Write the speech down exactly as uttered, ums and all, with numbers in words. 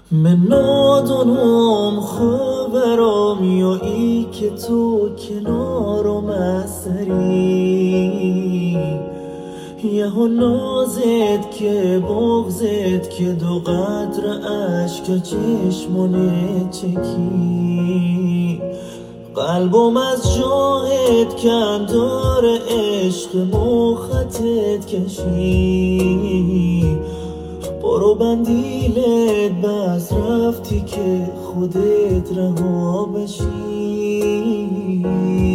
من نادانم خبرم یا ای که تو کنارم اثری یه ها نازد که بغزد که دو قدر عشق چشمونه چکی قلبم از جاهد کم داره عشق مختت کشی برو بندیلت بس رفتی که خودت رها بشی